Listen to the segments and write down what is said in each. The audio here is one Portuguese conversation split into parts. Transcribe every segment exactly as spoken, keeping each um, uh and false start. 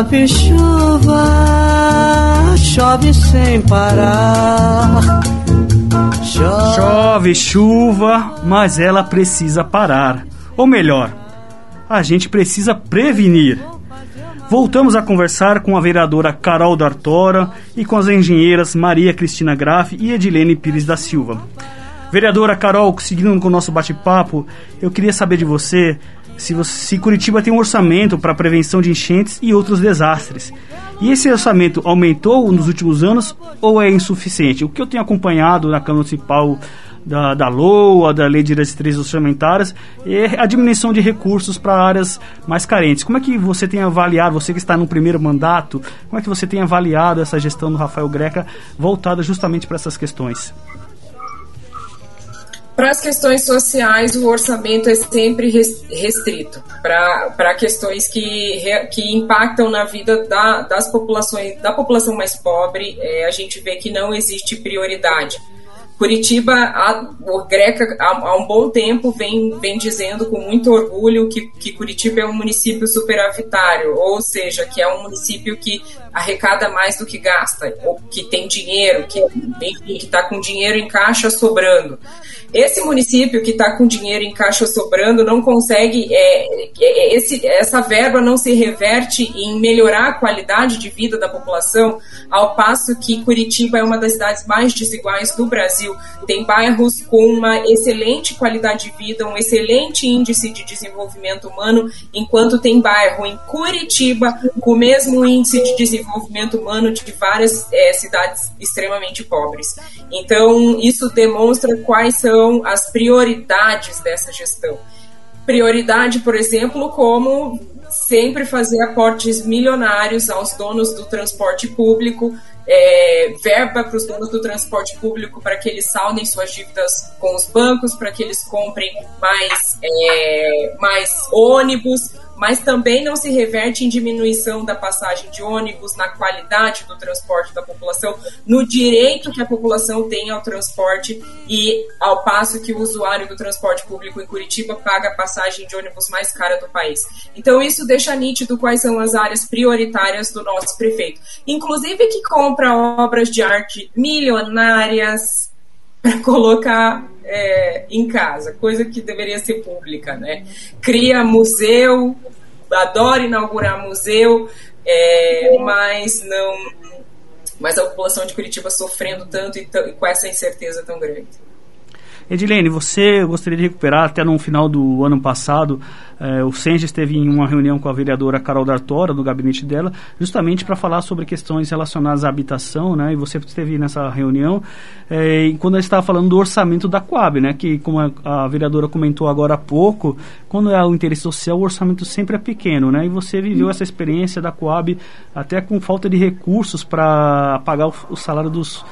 Chove chuva, chove sem parar. Chove, chove chuva, mas ela precisa parar. Ou melhor, a gente precisa prevenir. Voltamos a conversar com a vereadora Carol D'Artora e com as engenheiras Maria Cristina Graff e Edilene Pires da Silva. Vereadora Carol, seguindo com o nosso bate-papo, eu queria saber de você se, você, se Curitiba tem um orçamento para prevenção de enchentes e outros desastres. E esse orçamento aumentou nos últimos anos ou é insuficiente? O que eu tenho acompanhado na Câmara Municipal da, da LOA, da Lei de Diretrizes Orçamentárias, é a diminuição de recursos para áreas mais carentes. Como é que você tem avaliado, você que está no primeiro mandato, como é que você tem avaliado essa gestão do Rafael Greca voltada justamente para essas questões? Para as questões sociais, o orçamento é sempre restrito para questões que, que impactam na vida da, das populações, da população mais pobre. É, a gente vê que não existe prioridade. Curitiba, a, o Greca, há, há um bom tempo, vem, vem dizendo com muito orgulho que, que Curitiba é um município superavitário, ou seja, que é um município que arrecada mais do que gasta, ou que tem dinheiro, que está com dinheiro em caixa sobrando. Esse município que está com dinheiro em caixa sobrando não consegue, é, esse, essa verba não se reverte em melhorar a qualidade de vida da população, ao passo que Curitiba é uma das cidades mais desiguais do Brasil. Tem bairros com uma excelente qualidade de vida, um excelente índice de desenvolvimento humano, enquanto tem bairro em Curitiba com o mesmo índice de desenvolvimento humano de várias é, cidades extremamente pobres. Então, isso demonstra quais são as prioridades dessa gestão. Prioridade, por exemplo, como sempre fazer aportes milionários aos donos do transporte público, é, verba para os donos do transporte público para que eles saldem suas dívidas com os bancos, para que eles comprem mais, é, mais ônibus, mas também não se reverte em diminuição da passagem de ônibus, na qualidade do transporte da população, no direito que a população tem ao transporte, e ao passo que o usuário do transporte público em Curitiba paga a passagem de ônibus mais cara do país. Então isso deixa nítido quais são as áreas prioritárias do nosso prefeito, inclusive que compra obras de arte milionárias para colocar é, em casa, coisa que deveria ser pública, né? Cria museu, adora inaugurar museu, é, mas não, mas a população de Curitiba sofrendo tanto e, t- e com essa incerteza tão grande. Edilene, você gostaria de recuperar, até no final do ano passado, eh, o Senges esteve em uma reunião com a vereadora Carol D'Artora, no gabinete dela, justamente para falar sobre questões relacionadas à habitação, né? E você esteve nessa reunião, eh, e quando ela estava falando do orçamento da Coab, né? Que, como a, a vereadora comentou agora há pouco, quando é o interesse social, o orçamento sempre é pequeno, né? E você viveu essa experiência da Coab até com falta de recursos para pagar o, o salário dos...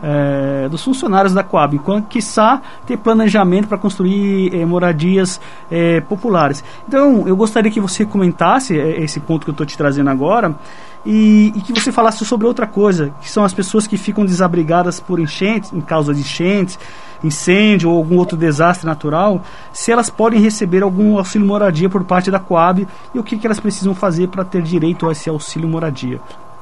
É, dos funcionários da Coab, enquanto quiçá ter planejamento para construir é, moradias é, populares. Então, eu gostaria que você comentasse é, esse ponto que eu estou te trazendo agora e, e que você falasse sobre outra coisa, que são as pessoas que ficam desabrigadas por enchentes, em causa de enchentes, incêndio ou algum outro desastre natural, se elas podem receber algum auxílio moradia por parte da Coab e o que, que elas precisam fazer para ter direito a esse auxílio moradia.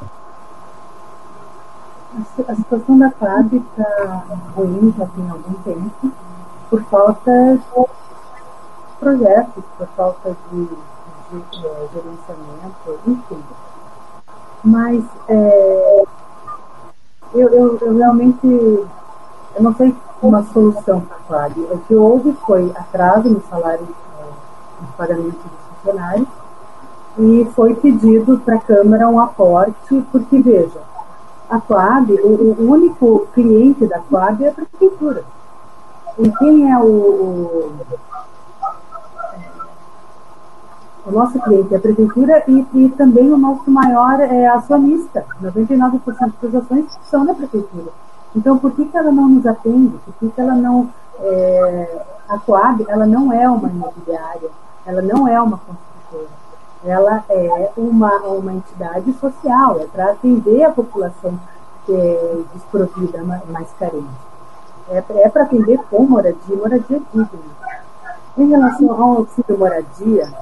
A situação da Coab está ruim já tem algum tempo, por falta de projetos, por falta de, de, de gerenciamento, enfim. Mas é, eu, eu, eu realmente eu não sei uma solução para a Coab. O que houve foi atraso no salário, no pagamento dos funcionários, e foi pedido para a Câmara um aporte, porque, veja, a Coab, o, o único cliente da Coab é a prefeitura. E quem é o, o, o nosso cliente? É a prefeitura e, e também o nosso maior é, acionista. noventa e nove por cento das ações são da prefeitura. Então, por que, que ela não nos atende? Por que, que ela não... É, a Coab, ela não é uma imobiliária, ela não é uma construtora. Ela é uma, uma entidade social, é para atender a população que é desprovida, mais carente. É, é para atender com moradia, moradia digna. Em relação ao auxílio moradia,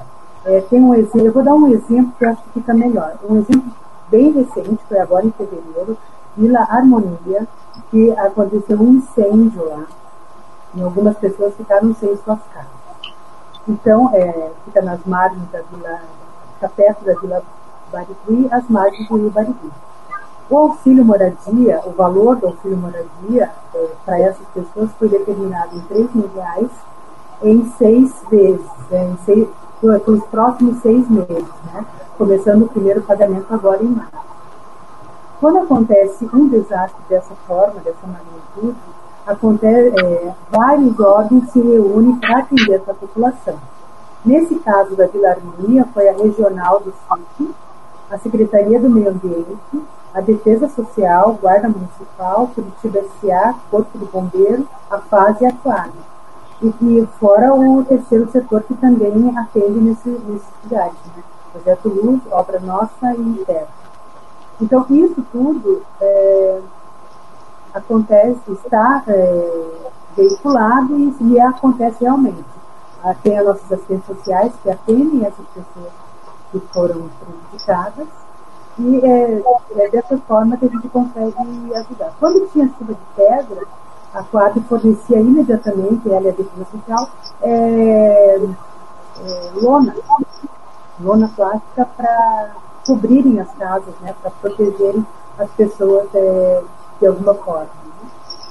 É, tem um exemplo, eu vou dar um exemplo que eu acho que fica melhor. Um exemplo bem recente, foi agora em fevereiro, Vila Harmonia, que aconteceu um incêndio lá, e algumas pessoas ficaram sem suas casas. Então, é, fica nas margens da Vila, fica perto da Vila Barigui, as margens do Rio Barigui. O auxílio moradia, o valor do auxílio moradia é, para essas pessoas foi determinado em três mil reais em seis vezes, é, em seis, pelos próximos seis meses, né? Começando o primeiro pagamento agora em março. Quando acontece um desastre dessa forma, dessa magnitude, acontece, é, vários órgãos se reúnem para atender essa população. Nesse caso da Vila Harmonia, foi a Regional do S I C, a Secretaria do Meio Ambiente, a Defesa Social, Guarda Municipal, Curitiba S A, Corpo do Bombeiro, a FAS e a CLARE. E, e fora o terceiro setor que também atende nesse, nesses lugares, né? Projeto Luz, Obra Nossa e Interna. Então, isso tudo é, acontece, está é, veiculado e, e acontece realmente. Ah, tem as nossas assistentes sociais que atendem essas pessoas que foram prejudicadas e é, é dessa forma que a gente consegue ajudar. Quando tinha chuva de pedra, a Coab fornecia imediatamente, ela e a Defesa Social, é, é, lona, lona plástica para cobrirem as casas, né, para protegerem as pessoas é, de alguma forma. Né?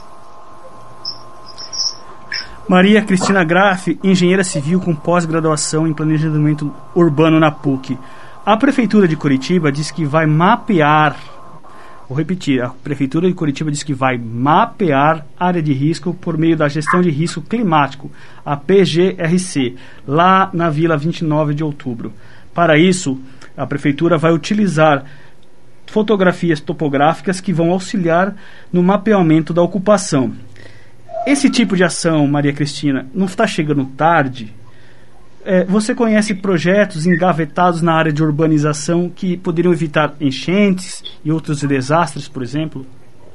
Maria Cristina Graff, engenheira civil com pós-graduação em planejamento urbano na P U C. A Prefeitura de Curitiba diz que vai mapear, vou repetir, a Prefeitura de Curitiba diz que vai mapear área de risco por meio da gestão de risco climático, a P G R C, lá na Vila vinte e nove de outubro. Para isso, a Prefeitura vai utilizar fotografias topográficas que vão auxiliar no mapeamento da ocupação. Esse tipo de ação, Maria Cristina, não está chegando tarde? É, você conhece projetos engavetados na área de urbanização que poderiam evitar enchentes e outros desastres, por exemplo?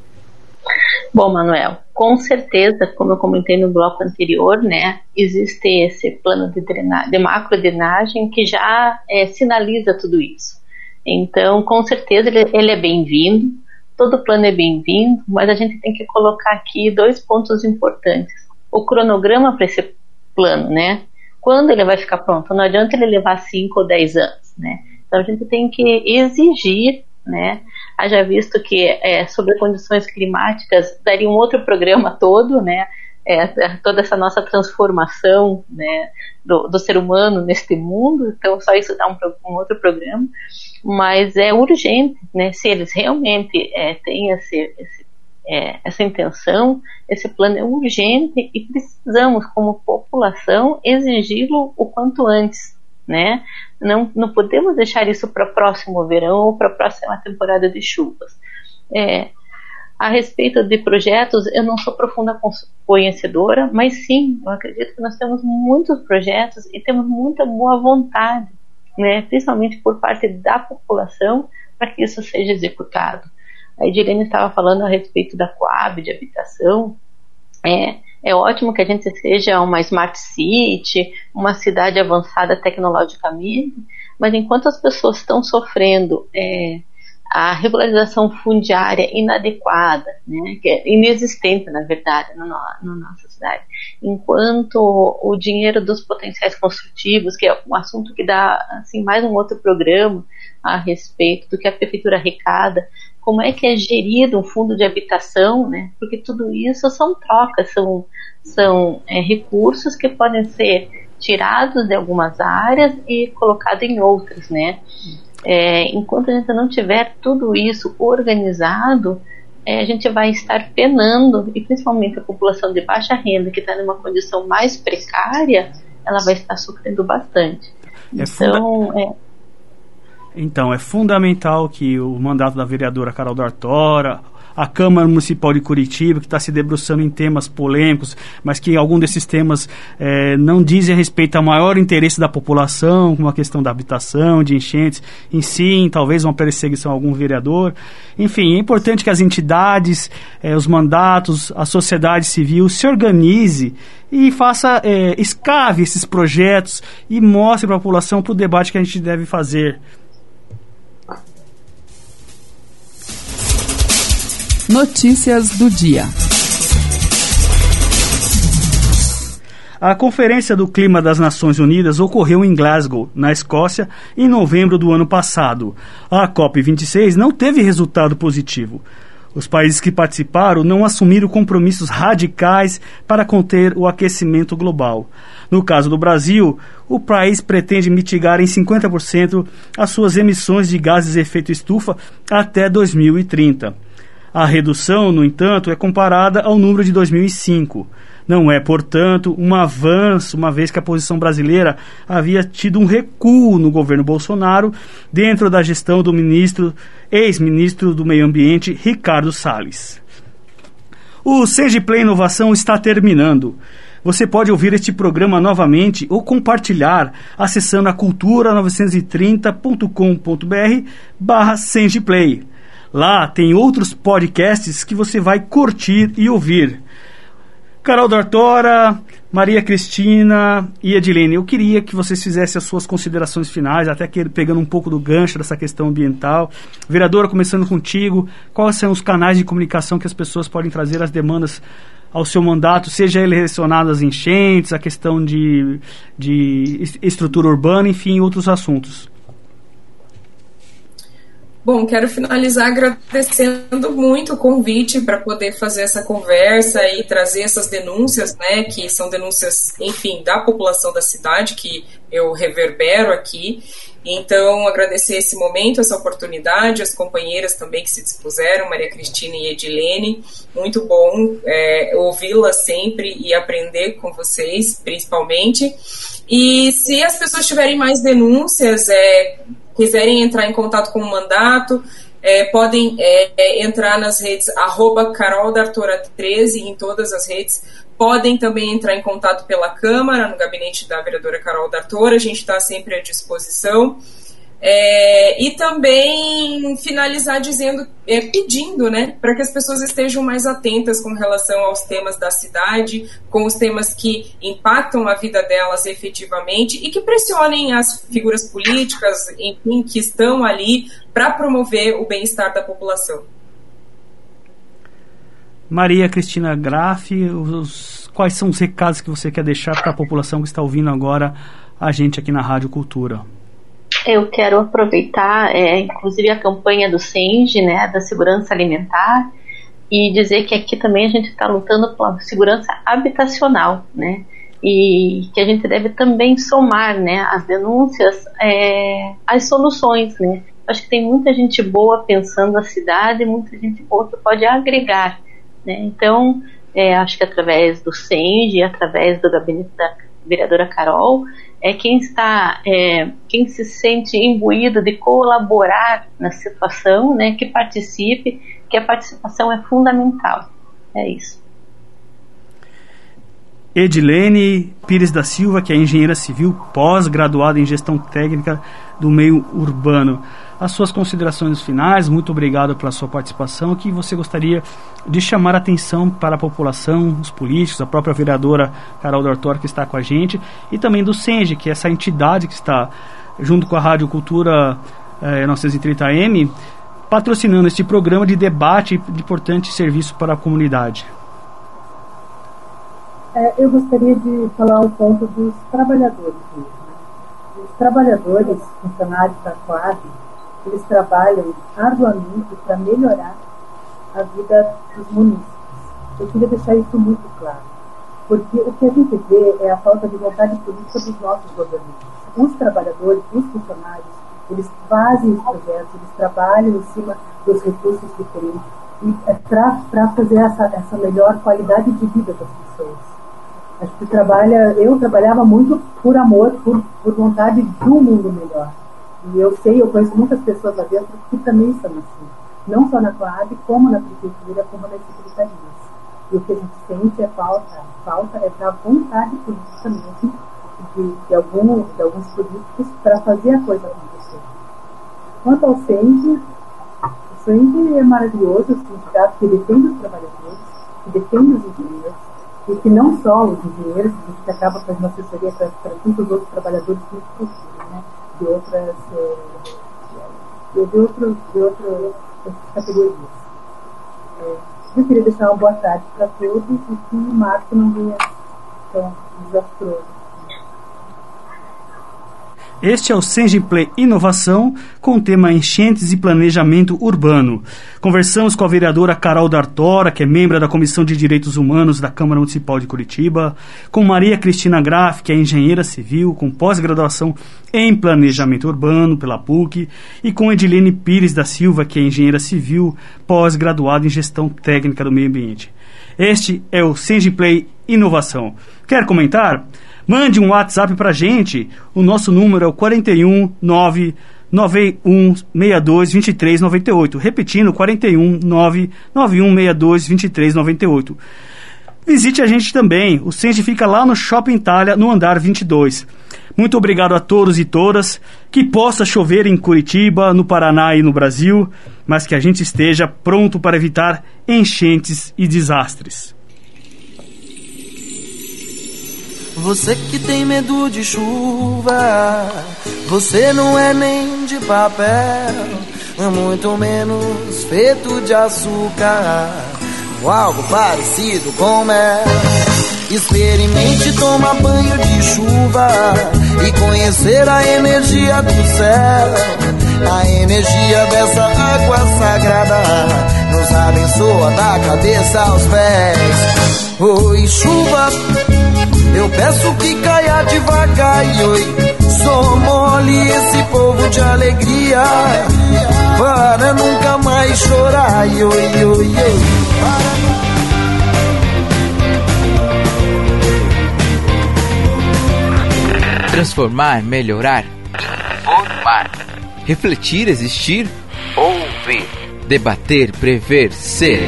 Bom, Manuel, com certeza, como eu comentei no bloco anterior, né, existe esse plano de, drenagem, de macro-drenagem que já é, sinaliza tudo isso. Então, com certeza, ele, ele é bem-vindo, todo plano é bem-vindo, mas a gente tem que colocar aqui dois pontos importantes. O cronograma para esse plano, né? Quando ele vai ficar pronto? Não adianta ele levar cinco ou dez anos, né? Então, a gente tem que exigir, né? Haja visto que é, sobre condições climáticas daria um outro programa todo, né? É, toda essa nossa transformação, né, do, do ser humano neste mundo, então só isso dá um, um outro programa, mas é urgente, né? Se eles realmente é, têm esse, esse, é, essa intenção, esse plano é urgente e precisamos, como população, exigi-lo o quanto antes, né? Não, não podemos deixar isso para o próximo verão ou para a próxima temporada de chuvas. É, a respeito de projetos, eu não sou profunda conhecedora, mas sim, eu acredito que nós temos muitos projetos e temos muita boa vontade, né, principalmente por parte da população, para que isso seja executado. A Edilene estava falando a respeito da Coab, de habitação. É, é ótimo que a gente seja uma smart city, uma cidade avançada tecnologicamente, mas enquanto as pessoas estão sofrendo é, a regularização fundiária inadequada, né, que é inexistente, na verdade, na, na nossa cidade, enquanto o dinheiro dos potenciais construtivos, que é um assunto que dá assim, mais um outro programa a respeito do que a prefeitura arrecada, como é que é gerido um fundo de habitação, né, porque tudo isso são trocas, são, são é, recursos que podem ser tirados de algumas áreas e colocados em outras, né. É, enquanto a gente não tiver tudo isso organizado, é, a gente vai estar penando, e principalmente a população de baixa renda, que está numa condição mais precária, ela vai estar sofrendo bastante. É então, funda... é... então, é fundamental que o mandato da vereadora Carol D'Artora, a Câmara Municipal de Curitiba, que está se debruçando em temas polêmicos, mas que algum desses temas é, não dizem respeito ao maior interesse da população, como a questão da habitação, de enchentes, em si, talvez uma perseguição a algum vereador. Enfim, é importante que as entidades, é, os mandatos, a sociedade civil se organize e faça, é, escave esses projetos e mostre para a população, para o debate que a gente deve fazer. Notícias do dia. A Conferência do Clima das Nações Unidas ocorreu em Glasgow, na Escócia, em novembro do ano passado. A COP vinte e seis não teve resultado positivo. Os países que participaram não assumiram compromissos radicais para conter o aquecimento global. No caso do Brasil, o país pretende mitigar em cinquenta por cento as suas emissões de gases de efeito estufa até dois mil e trinta. A redução, no entanto, é comparada ao número de dois mil e cinco. Não é, portanto, um avanço, uma vez que a posição brasileira havia tido um recuo no governo Bolsonaro dentro da gestão do ministro, ex-ministro do Meio Ambiente, Ricardo Salles. O Sengiplay Inovação está terminando. Você pode ouvir este programa novamente ou compartilhar acessando a cultura novecentos e trinta ponto com ponto br barra Sengiplay. Lá tem outros podcasts que você vai curtir e ouvir. Carol D'Artora, Maria Cristina e Edilene, eu queria que vocês fizessem as suas considerações finais, até que pegando um pouco do gancho dessa questão ambiental. Vereadora, começando contigo, quais são os canais de comunicação que as pessoas podem trazer as demandas ao seu mandato, seja ele relacionado às enchentes, a questão de, de estrutura urbana, enfim, outros assuntos? Bom, quero finalizar agradecendo muito o convite para poder fazer essa conversa e trazer essas denúncias, né, que são denúncias, enfim, da população da cidade, que eu reverbero aqui. Então, agradecer esse momento, essa oportunidade, as companheiras também que se dispuseram, Maria Cristina e Edilene. Muito bom é, ouvi-las sempre e aprender com vocês, principalmente. E se as pessoas tiverem mais denúncias, é... quiserem entrar em contato com o mandato, é, podem é, entrar nas redes arroba Carol D'Artora treze em todas as redes. Podem também entrar em contato pela Câmara, no gabinete da vereadora Carol D'Artora, a gente está sempre à disposição. É, e também finalizar dizendo, é, pedindo, né, para que as pessoas estejam mais atentas com relação aos temas da cidade, com os temas que impactam a vida delas efetivamente e que pressionem as figuras políticas, enfim, que estão ali para promover o bem-estar da população. Maria Cristina Graff, os, quais são os recados que você quer deixar para a população que está ouvindo agora a gente aqui na Rádio Cultura? Eu quero aproveitar, é, inclusive, a campanha do Senge, né, da segurança alimentar, e dizer que aqui também a gente está lutando pela segurança habitacional, né, e que a gente deve também somar, né, as denúncias, é, as soluções, né. Acho que tem muita gente boa pensando a cidade, muita gente boa que pode agregar, né. Então, é, acho que através do Senge, através do gabinete da vereadora Carol, é quem está, é, quem se sente imbuído de colaborar na situação, né, que participe, que a participação é fundamental. É isso. Edilene Pires da Silva, que é engenheira civil, pós-graduada em gestão técnica do meio urbano. As suas considerações finais, muito obrigado pela sua participação, que você gostaria de chamar a atenção para a população, os políticos, a própria vereadora Carol D'Artora, que está com a gente, e também do Senge, que é essa entidade que está, junto com a Rádio Cultura eh, novecentos e trinta A M, patrocinando este programa de debate de importante serviço para a comunidade. É, eu gostaria de falar um ponto dos trabalhadores mesmo. Os trabalhadores, funcionários da Coab, eles trabalham arduamente para melhorar a vida dos munícipes. Eu queria deixar isso muito claro, porque o que a gente vê é a falta de vontade política dos nossos governantes. Os trabalhadores, os funcionários, eles fazem os projetos, eles trabalham em cima dos recursos que têm para fazer essa, essa melhor qualidade de vida das pessoas. Acho que trabalha, eu trabalhava muito por amor, por, por vontade de um mundo melhor. E eu sei, eu conheço muitas pessoas lá dentro que também são assim. não só na Coab, como na prefeitura, como nas secretarias. E o que a gente sente é falta, falta é da vontade política mesmo, de, de, algum, de alguns políticos para fazer a coisa acontecer. Quanto ao C E N D, o C E N D é maravilhoso, o sindicato que defende os trabalhadores, que defende os engenheiros, e que não só os engenheiros, a gente acaba fazendo assessoria para tantos outros trabalhadores que procuram, né, de outras, é, de, de outros, de outras categorias. É, eu queria deixar uma boa tarde para todos e que o março não venha tão desastroso. Este é o Sengiplay Inovação, com o tema Enchentes e Planejamento Urbano. Conversamos com a vereadora Carol D'Artora, que é membro da Comissão de Direitos Humanos da Câmara Municipal de Curitiba, com Maria Cristina Graff, que é engenheira civil, com pós-graduação em Planejamento Urbano pela P U C, e com Edilene Pires da Silva, que é engenheira civil, pós-graduada em Gestão Técnica do Meio Ambiente. Este é o Sengiplay Inovação. Quer comentar? Mande um WhatsApp pra gente. O nosso número é o quatro um nove nove um seis dois dois três nove oito. Repetindo, quatro um nove nove um seis dois dois três nove oito. Visite a gente também. O Sengi fica lá no Shopping Itália, no andar vinte e dois. Muito obrigado a todos e todas. Que possa chover em Curitiba, no Paraná e no Brasil, mas que a gente esteja pronto para evitar enchentes e desastres. Você que tem medo de chuva, você não é nem de papel, muito menos feito de açúcar, ou algo parecido com mel. Experimente tomar banho de chuva e conhecer a energia do céu. A energia dessa água sagrada nos abençoa da cabeça aos pés. Oi, chuva, eu peço que caia devagar, e oi, só molhe esse povo de alegria, para nunca mais chorar, e oi, oi, oi, transformar, melhorar, informar, refletir, existir, ouvir, debater, prever, ser,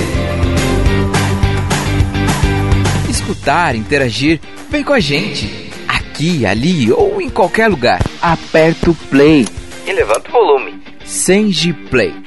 escutar, interagir. Vem com a gente, aqui, ali ou em qualquer lugar. Aperta o play e levanta o volume. Sengiplay.